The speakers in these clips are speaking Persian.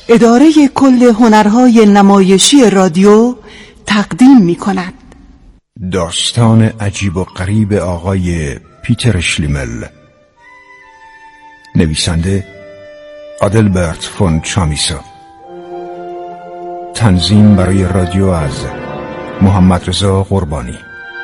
اداره کل هنرهای نمایشی رادیو تقدیم می کند. داستان عجیب و غریب آقای پیتر اشلیمل. نویسنده آدلبرت فون چامیسا. تنظیم برای رادیو از محمد رضا قربانی.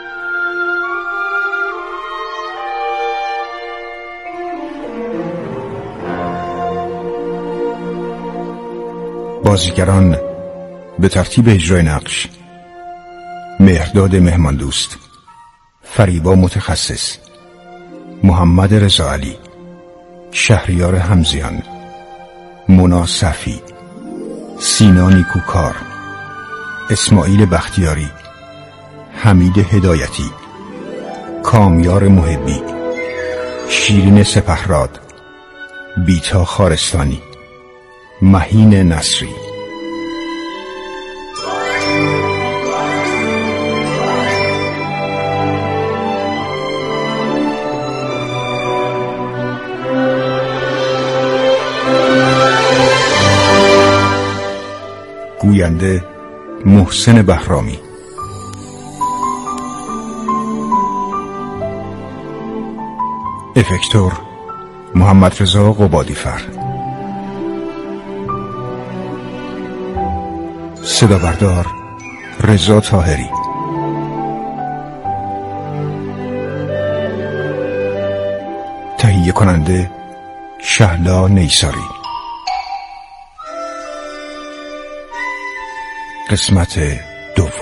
بازیگران به ترتیب اجرای نقش: مهرداد مهماندوست، فریبا متخصص، محمد رضا علی، شهریار همزیان، مونا صفی، سینا نیکوکار، اسماعیل بختیاری، حمید هدایتی، کامیار محبی، شیرین سپهراد، بیتا خارستانی، مهین نصری. گوینده محسن بهرامی. افکتور محمد رضا قبادیفر. صدا بردار رضا طاهری. تهیه کننده شهلا نیساری. قسمت دوم.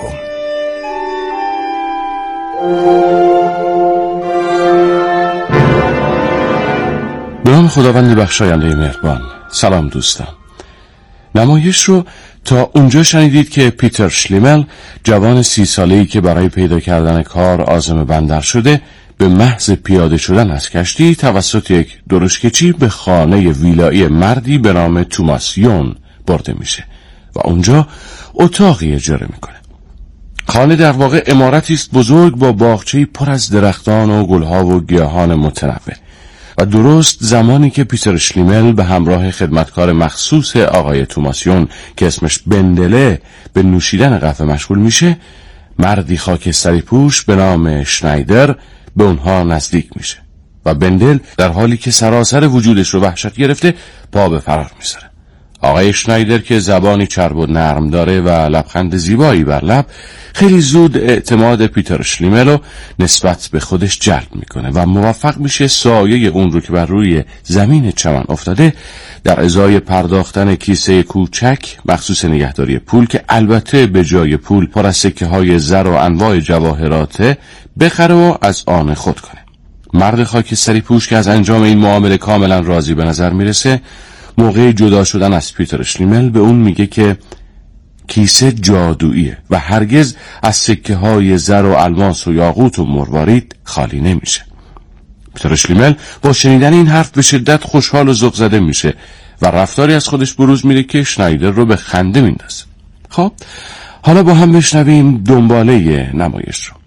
به نام خداوند بخشاینده مهربان. سلام دوستان. نمایش رو تا اونجا شنیدید که پیتر اشلیمل، جوان 30 ساله‌ای که برای پیدا کردن کار عازم بندر شده، به محض پیاده شدن از کشتی توسط یک درشکچی به خانه ویلایی مردی به نام توماس یون برده میشه و اونجا اتاقی اجاره میکنه. خانه در واقع عمارتی است بزرگ با باغچه‌ای پر از درختان و گلها و گیاهان متنوع. و درست زمانی که پیتر اشلیمل به همراه خدمتکار مخصوص آقای توماس یون که اسمش بندله به نوشیدن قهوه مشغول میشه، مردی خاکستری پوش به نام شنایدر به اونها نزدیک میشه و بندل در حالی که سراسر وجودش رو وحشت گرفته پا به فرار میذاره. آقای شنایدر که زبانی چرب و نرم داره و لبخند زیبایی بر لب، خیلی زود اعتماد پیتر اشلیمل رو نسبت به خودش جلب میکنه و موفق میشه سایه اون رو که بر روی زمین چمن افتاده در ازای پرداختن کیسه کوچک مخصوص نگهداری پول، که البته به جای پول پر از سکه های زر و انواع جواهرات، بخره و از آن خود کنه. مرد خاکستری پوش که از انجام این معامله کاملا راضی به نظر میرسه، موقع جدا شدن از پیتر اشلیمل به اون میگه که کیسه جادوییه و هرگز از سکه های زر و الماس و یاقوت و مروارید خالی نمیشه. پیتر اشلیمل با شنیدن این حرف به شدت خوشحال و ذوق زده میشه و رفتاری از خودش بروز میده که شنایدر رو به خنده میندازه. خب حالا با هم بشنویم دنباله نمایش رو.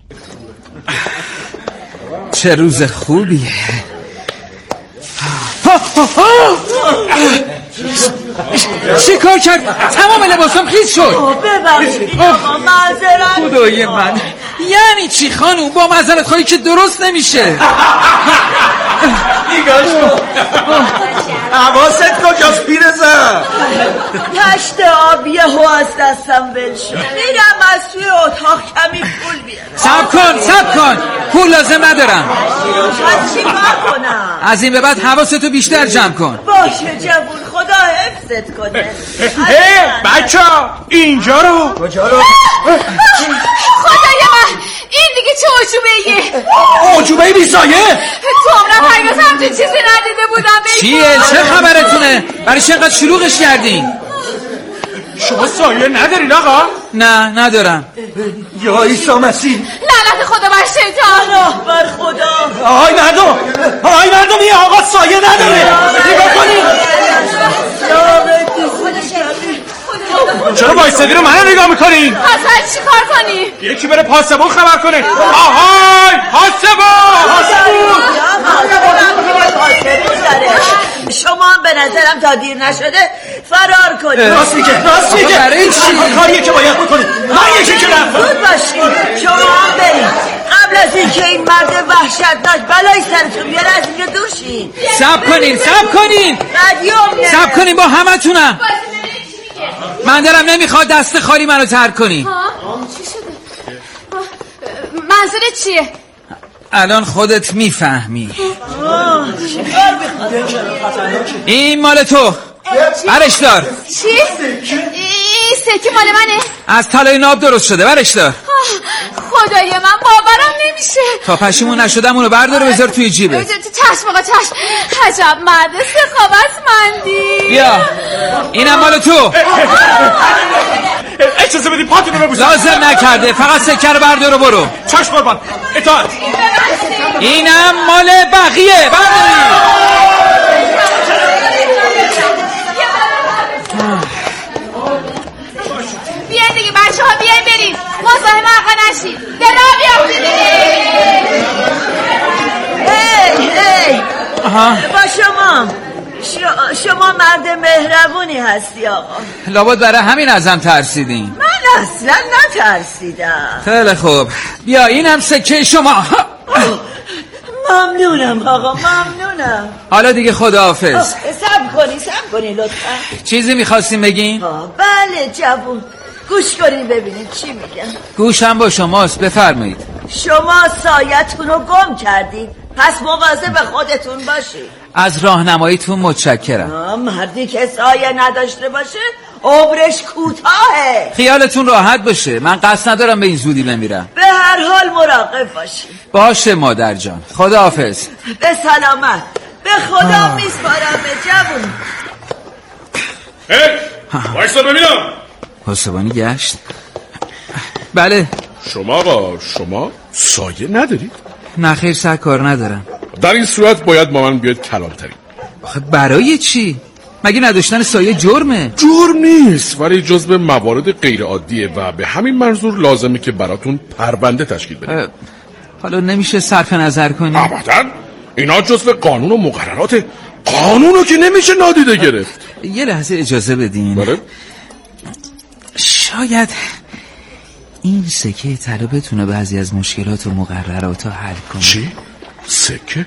چه روز خوبیه. چی کار کرد؟ تمام لباسم خیس شد. ببخشید آقا، معذرت. خدای من، یعنی چی خانوم؟ با معذرت خواهی که درست نمیشه. نگاش کن. حواست کجاست پیرزن؟ کشت آب یهو از دستم ول شد. میرم از توی اتاق کمی پول بیارم. صبر کن. پول لازم ندارم. از چی کار کنم؟ از این به بعد حواستو بیشتر جمع کن. باشه جوون، خدا حفظت کنه. بچه اینجا رو. کجا رو؟ خدای من، این دیگه چه عجوبه‌ایه؟ عجوبه بی سایه؟ تو عمرم هرگز همچین چیزی ندیده بودم. چیه؟ چه خبرتونه؟ برای چه انقدر شلوغش کردین؟ شما سایه ندارین آقا؟ نه ندارم. یا عیسی مسیح، لعنت خدا بر شیطان. راه بر خدا. آهای مردم این آقا سایه نداره. نگاه کنید. چرا وایسادی راسدی رو منو نگاه میکنین؟ پس باید چی کار کنی؟ یکی بره پاسبون خبر کنه. آهای پاسبون! شما هم به نظرم تا دیر نشده فرار کنید. راست میگه برای چی؟ کاریه که باید بکنید. من یکی که رفتم. زود باشید شما هم برید قبل از اینکه این مرد وحشتناک بلای سرتون بیاره از اینجا دور شید. صبر کنین با همتونم. من دارم نمیخواد دست خالی منو ترک کنی. چی شده؟ منظورت چیه؟ الان خودت میفهمی. این مال تو، برش دار. چی؟ این سکه مال منه؟ از طلای ناب درست شده، برش دار. خدای من باورم نمیشه. تا پشیمون نشدم اونو بردار و بذار توی جیبه. چشم آقا چشم. عجب مرد سخاوتمندی. بیا اینم مال تو. اجازه بدی پاتون رو ببوسم. لازم نکرده، فقط سکه رو بردار و برو. چشم قربان، اطاعت. اینم مال بقیه، برداری. بیاین دیگه بچه ها، بیاین بریم مزاحم آقا نشید. درا بیافتید. با شما مرد مهربونی هستی آقا. لابد برای همین ازم ترسیدین. من اصلا نترسیدم. خیلی خوب، بیا اینم سکه شما. ممنونم آقا، ممنونم. حالا دیگه خداحافظ. صبر کنی لطفا. چیزی میخواستیم بگین؟ بله جوون، گوش کنین ببینید چی میگم. گوشم با شماست، بفرمایید. شما سایتون رو گم کردید، پس مواظب خودتون باشید. از راهنماییتون متشکرم. مردی که سایه نداشته باشه عمرش کوتاهه. خیالتون راحت باشه، من قصد ندارم به این زودی بمیرم. به هر حال مراقب باشید. باشه مادر جان، خداحافظ. به سلامت. به خدا میسپارم جوون. وایسا ببینم. پاسبانی گشت. بله. شما آقا، شما سایه ندارید؟ نه خیر سرکار ندارم. در این صورت باید با من بیاید کلانتری. آخه برای چی؟ مگه نداشتن سایه جرمه؟ جرم نیست، ولی جزو موارد غیر عادیه و به همین منظور لازمه که براتون پرونده تشکیل بدید. حالا نمیشه صرف نظر کنی؟ ابداً، اینا جزو قانون و مقررات. قانونو که نمیشه نادیده گرفت. یه لحظه اجازه بدین. بله؟ شاید این سکه طلا بتونه بعضی از مشکلات و مقررات رو حل کنه. چی؟ سکه؟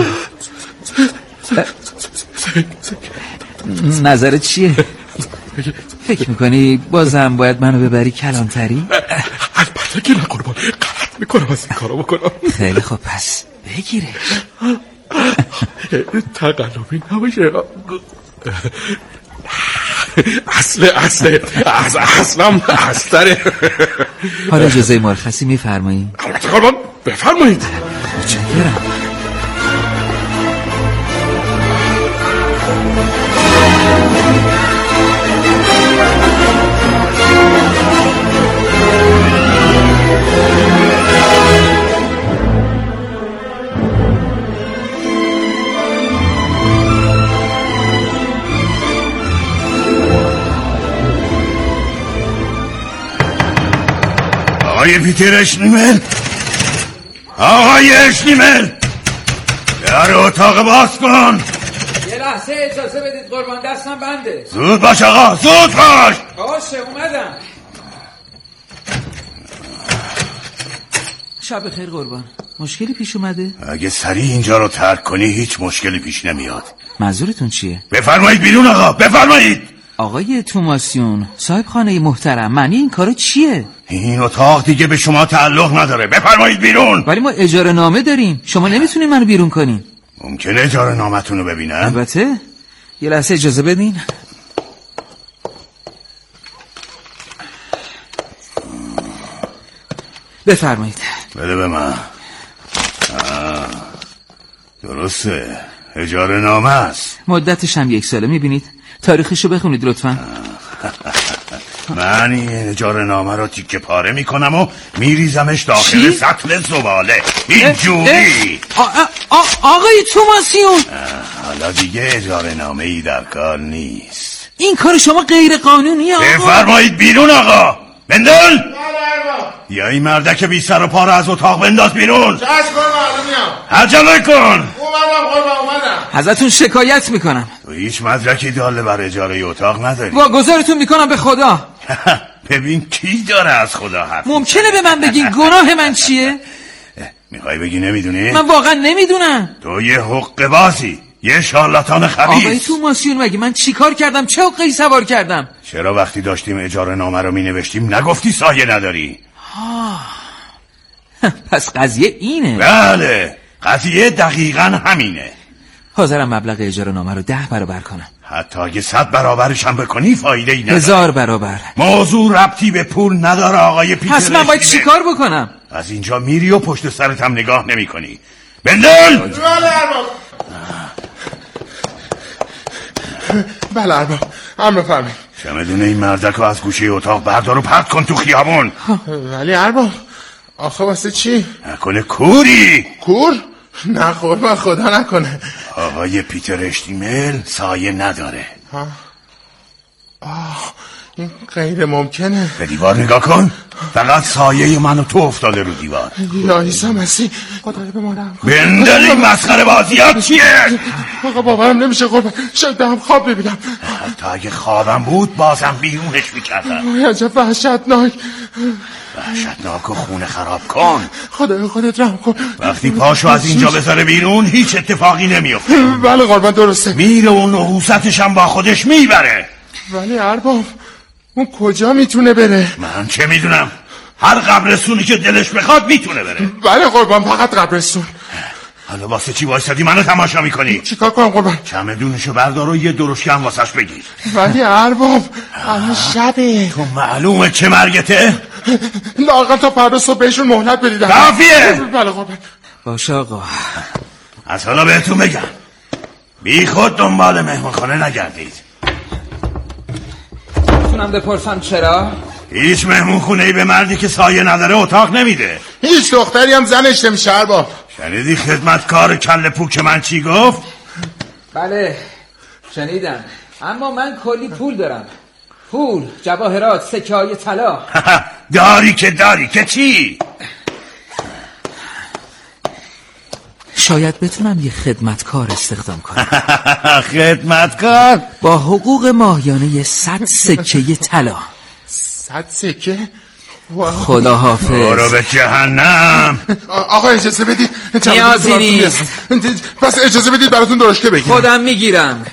نظرت چیه؟ فکر میکنی بازم باید منو ببری کلانتری؟ البته که نه قربان، غلط میکنم از این کارو بکنم. خیلی خوب پس بگیره. تقلبی نباشه. اصلم اصلره. حالا اجازه مرخصی میفرمایید؟ البته قربان، بفرمایید. متشکرم. آقای پیتر اشنیمل، آقای اشنیمل، در اتاق باز کن. یه لحظه اجازه بدید قربان، دستم بنده. زود باش آقا، زود باش. باشه اومدم. شب بخیر قربان. مشکلی پیش اومده؟ اگه سریع اینجا رو ترک کنی هیچ مشکلی پیش نمیاد. منظورتون چیه؟ بفرمایید بیرون آقا، بفرمایید. آقای توماسیون، صاحب خانه محترم، معنی این کارو چیه؟ این اتاق دیگه به شما تعلق نداره، بفرمایید بیرون. ولی ما اجاره نامه داریم، شما نمیتونین منو بیرون کنین. ممکنه اجاره نامتون رو ببینم؟ البته. یه لحظه اجازه بدین. بفرمایید. بده به من. درسته، اجاره نامه است. مدتش هم 1 ساله، میبینید؟ تاریخشو بخونید لطفا. من این اجاره نامه رو تیکه پاره میکنم و میریزمش داخل سطل زباله. این جوری. آقای توماسیون، حالا دیگه اجاره نامه ای در کار نیست. این کار شما غیر قانونیه آقا. بفرمایید بیرون آقا. بندل یا این مردک بی سر و پا رو از اتاق بنداز بیرون. چشم کن میام. عجله کن. اومدم. ازتون شکایت میکنم. تو هیچ مدرکی داله بر اجاره اتاق نداری. واگذارتون میکنم به خدا. ببین کی داره از خدا حرف. ممکنه به من بگی گناه من چیه؟ میخوای بگی نمیدونی؟ من واقعا نمیدونم. تو یه حقه بازی، یه شارلاتان خبیث. آقای توماسیون مگه من چی کار کردم؟ چه حقه‌ای سوار کردم؟ چرا وقتی داشتیم اجاره نامه رو مینوشتیم نگفتی سایه نداری؟ پس قضیه اینه. بله قضیه دقیقاً همینه. حاضرم مبلغ اجاره نامه رو 10 برابر کنم. حتی اگه 100 برابرش هم بکنی فایده ای نداره. 1000 برابر. موضوع ربطی به پول نداره آقای پیتر. پس من باید چی کار بکنم؟ از اینجا میری و پشت سرت هم نگاه نمی کنی. بندل! بله ارباب. امر فرمایید. چمدون این مردک رو از گوشه اتاق بردار و پرت کن تو خیابون. ولی ارباب آخه واسه چی؟ نکنه کوری؟ کور؟ نه قربان خدا نکنه. آقای پیتر اشتیمل سایه نداره. این غیر ممکنه. به دیوار نگاه کن. فقط سایه من و تو افتاده رو دیوار. یا عیسی مسیح خدای بمانم. بندل این مسخره بازی ها چیه؟ آقا باورم نمیشه قربان. شاید هم خواب ببینم. حتی اگه خوابم بود بازم بیرونش میکردم. عجب وحشتناک. وحشتناک و خونه خراب کن. خدای خودت رحم کن. وقتی پاشو از اینجا بذاره بیرون هیچ اتفاقی نمیفته. بله قربان درسته. میره و نحوستش هم با خودش میبره. ولی ارباب اون کجا میتونه بره؟ من چه میدونم. هر قبرستونی که دلش بخواد میتونه بره. بله قربان فقط قبرستون. حالا واسه چی وایسادی منو تماشا میکنی؟ چیکار کنم قربان؟ چمدونشو بردار و یه درشکه هم واسش بگیر. ولی ارباب الان شبه. تو معلومه چه مرگته؟ لااقل تا فردا صبح بهشون مهلت بدید. کافیه. بله قربان. باشه آقا. از حالا بهتون بگم بی خود دنبال مهمانخانه نگردید. میتونم بپرسم چرا؟ هیچ مهمونخونه‌ای به مردی که سایه نداره اتاق نمیده. هیچ دختری هم زنش نمیشه ارباب. شنیدی خدمتکار کله پوک من چی گفت؟ بله شنیدم. اما من کلی پول دارم. پول، جواهرات، سکه‌های طلا. داری که چی؟ شاید بتونم یه خدمتکار استخدام کنم. خدمتکار؟ با حقوق ماهیانه 100 سکه طلا. 100 سکه؟ خدا حافظ. برو به جهنم. آقا اجازه بدید. نیازی نیست. پس اجازه بدید براتون درشکه بگیرم. خودم میگیرم.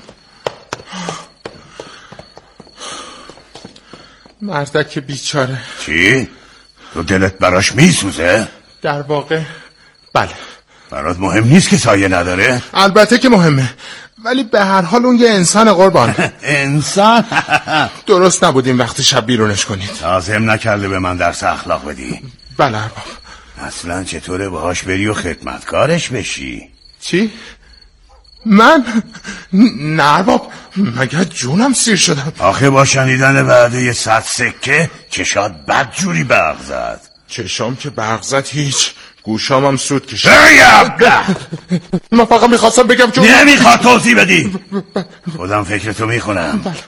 مردک بیچاره. چی؟ تو دلت براش میسوزه؟ در واقع بله. برات مهم نیست که سایه نداره؟ البته که مهمه، ولی به هر حال اون یه انسان قربان. انسان؟ درست نبودیم وقتی شب بیرونش کنید. لازم نکرده به من درس اخلاق بدی. بله ارباب. اصلا چطوره باهاش بری و خدمتکارش بشی؟ چی؟ من؟ نه ارباب، مگر جونم سیر شدم. آخه با شنیدن وعده 100 سکه چشات بدجوری برق زد. چشام که برق زد هیچ، گوشام هم سود کشید. من فقط میخواستم بگم که نمیخواد توضیح بدی. خودم فکرتو میخونم. بله.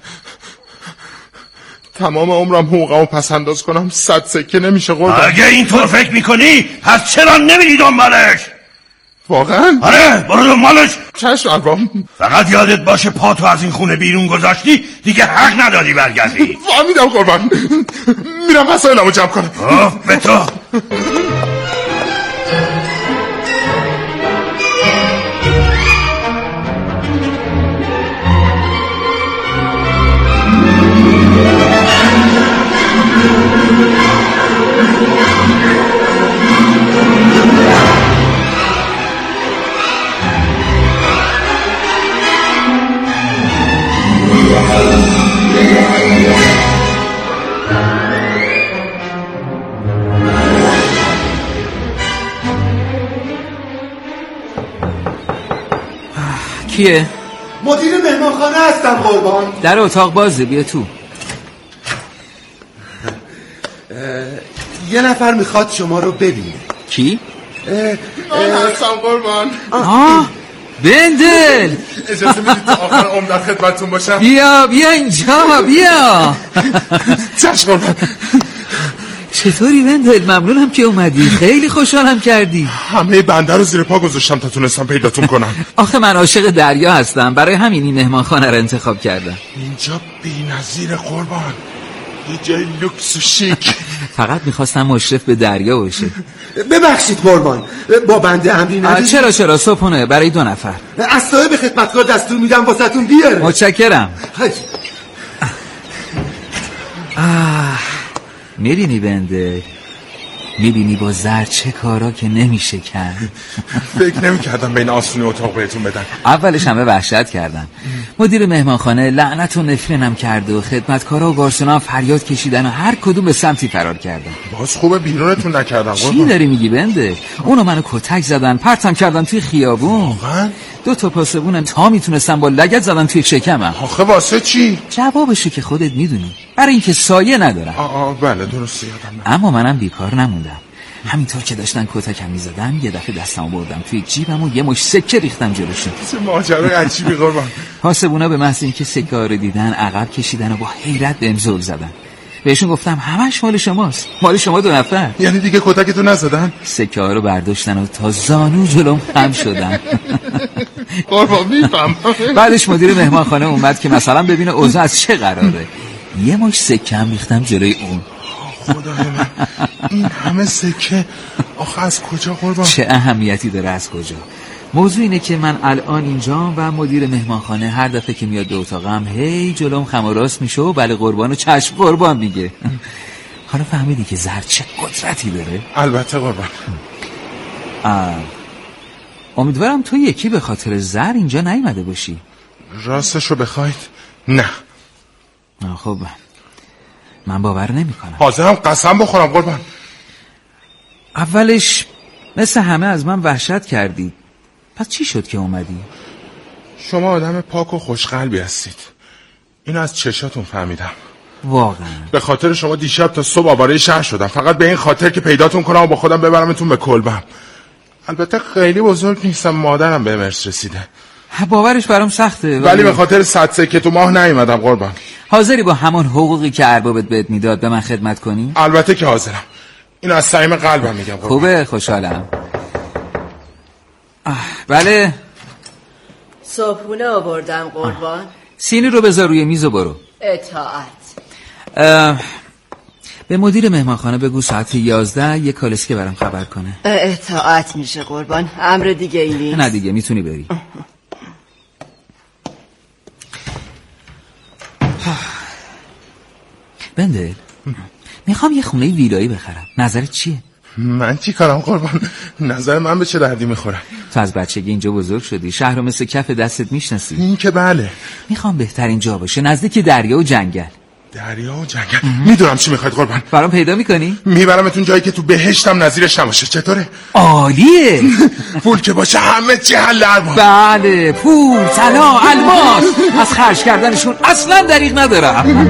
تمام عمرم حقوقمو پس انداز کنم 100 سکه نمیشه قربان. اگه اینطور فکر میکنی پس چرا نمیری دنبالش؟ واقعا؟ آره برو دنبالش. چشم ارباب. فقط یادت باشه پاتو از این خونه بیرون گذاشتی دیگه حق نداری برگردی. فهمیدم قربان. میرم وسایلمو جمع کنم. به تو. کیه؟ مدیر مهمانخانه هستم قربان. در اتاق بازه، بیا تو. یه نفر میخواد شما رو ببینه. کی؟ من هستم قربان. بندل اجازه میدید تا آخر عمر در خدمتتون باشم؟ بیا اینجا بیا. چشم. چطوری بندل؟ ممنونم که اومدی، خیلی خوشحالم کردی. همه بنده رو زیر پا گذاشتم تا تونستم پیداتون کنم. آخه من عاشق دریا هستم، برای همین این مهمانخانه رو انتخاب کردم. اینجا بی‌نظیر قربان، یه جای لوکس و شیک. فقط میخواستم مشرف به دریا باشه. ببخشید قربان، با بنده امری ندید؟ چرا صبحونه برای 2 نفر. از صاحب خدمتکار دستور میدم واسهتون بیاره. متشکرم. میبینی بنده؟ میبینی با زر چه کارا که نمیشه کرد. فکر نمی‌کردم بین آسونی اتاق بهتون بدن. اولش همه وحشت کردن. مدیر مهمانخانه لعنت و نفرینم کرد و خدمتکارا و گارسونا فریاد کشیدن و هر کدوم به سمتی فرار کردن. باز خوبه بیرونتون نکردن. چی داری میگی بنده؟ اونو منو کتک زدن، پرتم کردن توی خیابون. واقعا؟ 2 تا پاسبون تا میتونستن با لگد زدن توی شکمم. آخه واسه چی؟ جوابشو که خودت میدونی، برای اینکه سایه ندارم. بله درسته یادم. اما منم بیکار نموندم. همینطور که داشتن کتکم میزدن یه دفعه دستمو بردم توی جیبم و یه مش سکه ریختم جلوشون. چه ماجرای عجیبی قربان. پاسبونا به محض اینکه سکه ها رو دیدن عقب کشیدن و با حیرت بهم زل زدن. بهشون گفتم همش مال شماست، مال شما 2 نفر. یعنی دیگه کتکتو نزدن؟ سکه ها رو برداشتن و تا زانو جلوم خم شدن. قربان میفهم. بعدش مدیر مهمانخانه اومد که مثلا ببینه اوضاع از چه قراره. یه مش سکه هم ریختم جلوی اون. خدای من، این همه سکه آخه از کجا قربان؟ چه اهمیتی داره از کجا؟ موضوع اینه که من الان اینجام و مدیر مهمانخانه هر دفعه که میاد 2 اتاقم هی جلوم خم و راست میشه و بله قربان و چشم قربان میگه. حالا فهمیدی که زر چه قدرتی داره؟ البته قربان. امیدوارم تو یکی به خاطر زر اینجا نیومده باشی. راستشو بخواید نه. خب من باور نمی کنم. حاضرم قسم بخورم قربان. اولش مثل همه از من وحشت کردید، پس چی شد که اومدی؟ شما آدم پاک و خوشقلبی هستید، اینو از چشاتون فهمیدم. واقعا به خاطر شما دیشب تا صبح آواره شهر شدم، فقط به این خاطر که پیداتون کنم و با خودم ببرمتون به کلبم. البته خیلی بزرگ نیستم، مادرم به مرس رسیده. باورش برام سخته ولی به خاطر 100 سکه تو ماه نیومدم قربان. حاضری با همون حقوقی که اربابت بهت میداد به من خدمت کنی؟ البته که حاضرم، اینو از صمیم قلبم میگم قربان. خوبه، خوشحالم. بله صبحونه آوردم قربان. سینی رو بذار روی میز و برو. اطاعت. به مدیر مهمانخانه بگو ساعت 11 یه کالسکه برام خبر کنه. اطاعت میشه قربان، امر دیگه ای نیست. نه دیگه میتونی بری. بندل میخوام یه خونه ویلایی بخرم، نظرت چیه؟ من چی کارم قربان؟ نظر من به چه دردی میخوره؟ تو از بچگی اینجا بزرگ شدی، شهر رو مثل کف دستت میشناسی. این که بله. میخوام بهترین جا باشه، نزدیک دریا و جنگل. دریا و جنگل؟ میدونم چی میخواید قربان. برام پیدا میکنی؟ میبرمتون جایی که تو بهشتم نظیرش نباشه. چطوره؟ عالیه. پول که باشه همه چی حل ارباب. بله، پول، طلا، الماس، از خرج کردنشون اصلا دریغ ندارم.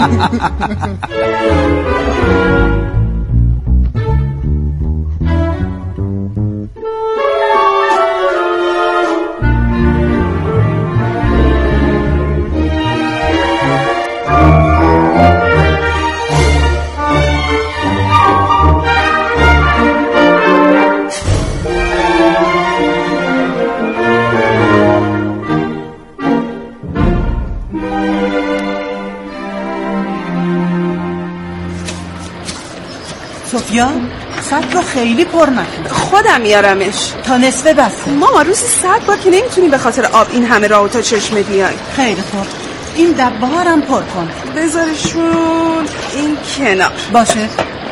سوفیا سطل رو خیلی پر نکن. خودم میارمش تا نصفه بسته. ماما روزی 100 بار که نمیتونیم به خاطر آب این همه راه تا چشمه بیای. خیلی خوب، این دبه ها هم پر کن. بذارشون این کنار باشه.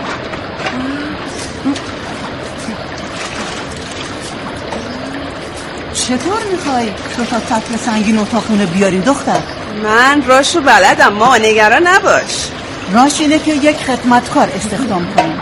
چطور میخوای 2 تا سطل سنگین اتاقونه بیاریم دختر؟ من راشو بلدم ماما، نگران نباش. راش اینه که یک خدمتکار استخدام کنیم.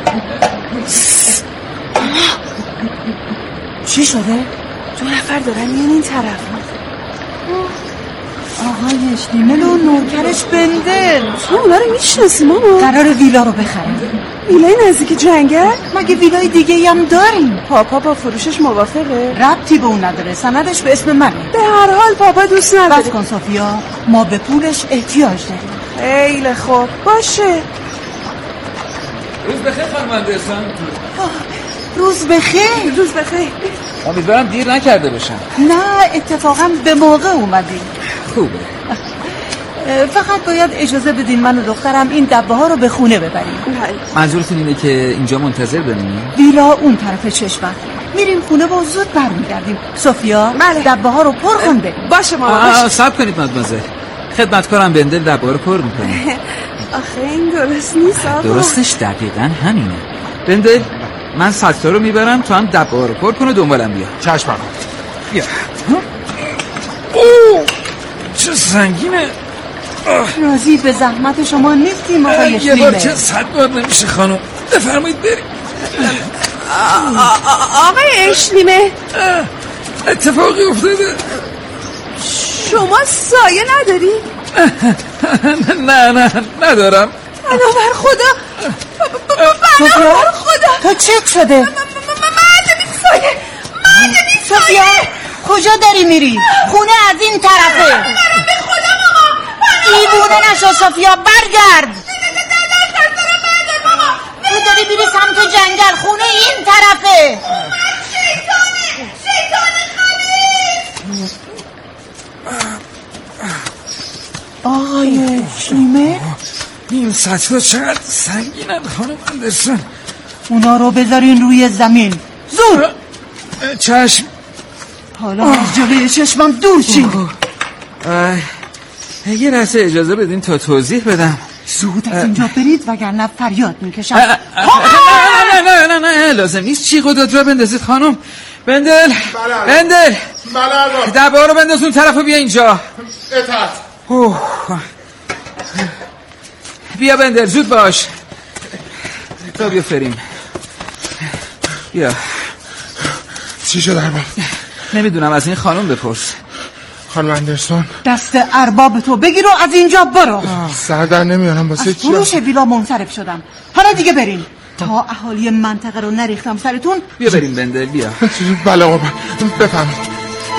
چی شده؟ 2 نفر دارن میان این طرف. آقای اشلیمل و نوکرش بندل. تو اونا رو میشناسی ماما؟ قرار ویلا رو بخرم. ویلای نزدیک جنگل؟ مگه ویلای دیگه هم داریم؟ پاپا با فروشش موافقه؟ ربطی به اون نداره، سندش به اسم منه. به هر حال پاپا دوست نداره. بس کن صوفیا، ما به پولش احتیاج داریم. خیلی خوب باشه. روز بخیر خانم اندرسون. روز بخیر. روز بخیر. امیدوارم دیر نکرده باشم. نه اتفاقا به موقع اومدیم. خوبه. فقط باید اجازه بدین من و دخترم این دبه ها رو به خونه ببریم. منظورتون اینه که اینجا منتظر بمونیم؟ ویلا اون طرف چشمت. میریم خونه و زود برمیگردیم. صوفیا دبه ها رو پر کن بریم. باشه ماما. صبر کنید مادمازل. خدمتکارم بندل دبه ها رو پر میکنه. آخه این درست نیست آقا. درستش دقیقاً همینه. بندل من سکتا رو میبرم تو هم دبه ها رو پر کن و دنبالم بیا. چشم آقا. بیا. اوه چه سنگینه. راضی به زحمت شما نیستیم آقای اشلیمل. یه بار که 100 بار نمیشه خانم. بفرمایید بریم. آقای اشلیمل اتفاقی افتاده. شما سایه نداری؟ نه ندارم. بنابر خدا. بنابر خدا. تو چت شده؟ معلم این سایه. صوفیا کجا داری میری؟ خونه از این طرفه. به خدا ماما. دیوونه نشو صوفیا، برگرد. تو داری میری سمت جنگل، خونه این طرفه. شیطان آقای اشلیمل این سطح چقدر سنگینن خانم اندرسون. اونا رو بذارین روی زمین زود. چشم. حالا از جلوی چشمم دور شین. یه لحظه اجازه بدین تا توضیح بدم. زود از اینجا برید وگرنه فریاد میکشم. نه لازم نیست چی قدرت را بندازید خانم. بندل دبا رو بنداز اون طرف و بیا اینجا. بیا بندل زود باش. تا بیا فریم. بیا. چی شد ارباب؟ نمیدونم از این خانم بپرس. خانم اندرسون دست ارباب تو بگیر و از اینجا برو. سر در نمیارم واسه چی؟ از فروش ویلا منصرف شدم. حالا دیگه بریم تا اهالی منطقه رو نریختم سرتون. بیا بریم بندل بیا. بله قربان بفرمایید.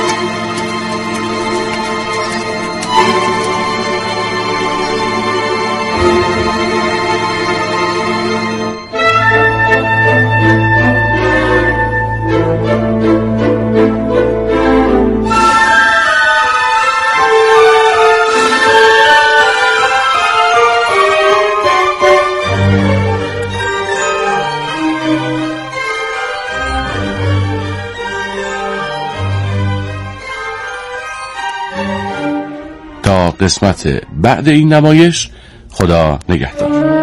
تا قسمت بعد این نمایش، خدا نگهدار.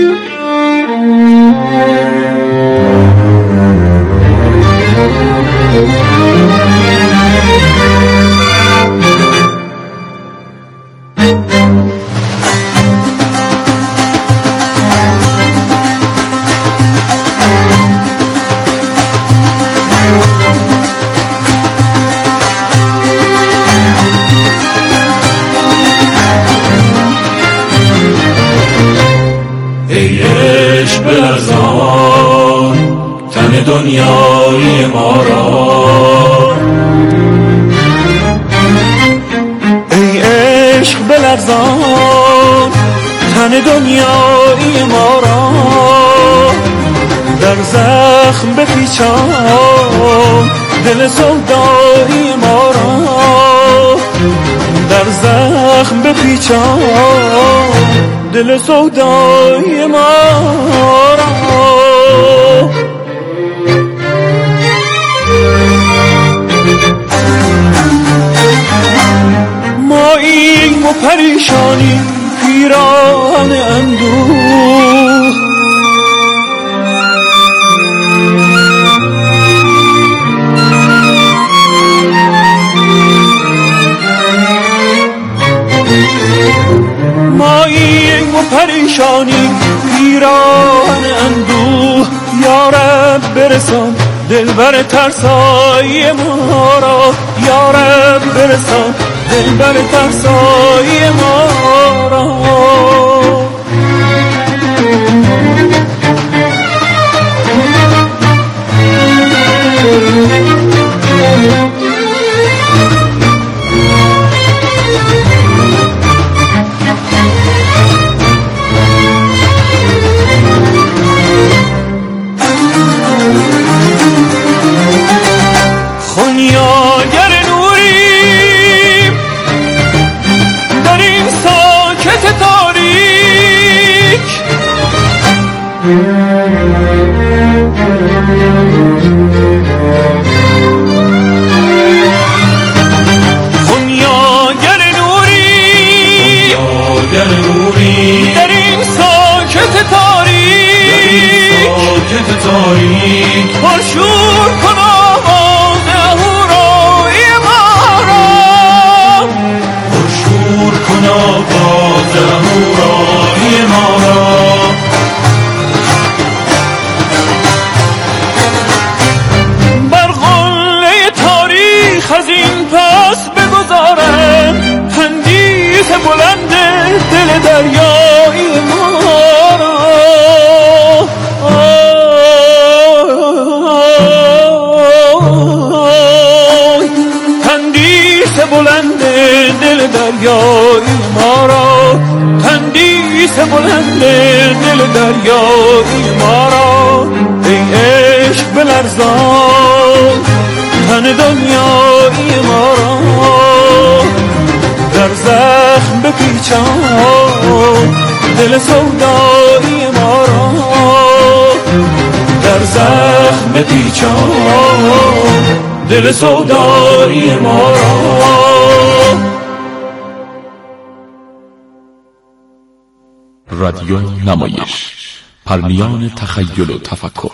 دنیای ما را ای عشق بلرزان تن دنیای ما را در زخم بپیچان دل سودای ما را در زخم بپیچان دل سودای ما را ماییم و پریشانی پیران اندوه ماییم و پریشانی پیران اندوه یارب برسان دلبر ترسای ما را یارب برسان دلبر ترسای ما را خونیاگر نوری در این ساکت تاریک خونیاگر نوری در این ساکت تاریک پرشور کن آواز هورای ما را پرشور کن آواز هورای ما را بر قله تاریخ از این پس بگذارم تندیس بلند دل دریای ما را تندیس بلند دل دریای ما را تندیس بلند دل دریای ما را ای عشق بلرزان تن دنیای ما را در زخم بپیچان دل سودای ما را در زخم بپیچان دل سودای ما را رادیو نمایش پرنیان تخیل و تفکر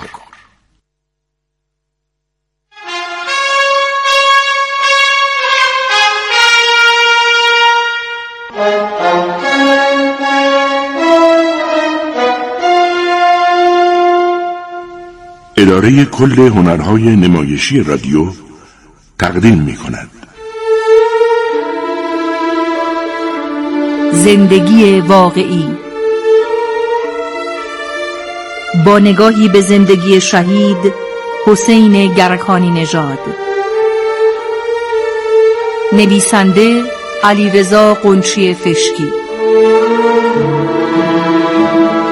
اداره کل هنرهای نمایشی رادیو تقدیم می‌کند زندگی واقعی با نگاهی به زندگی شهید حسین گرکانی نژاد. نویسنده علیرضا قنچی فشکی.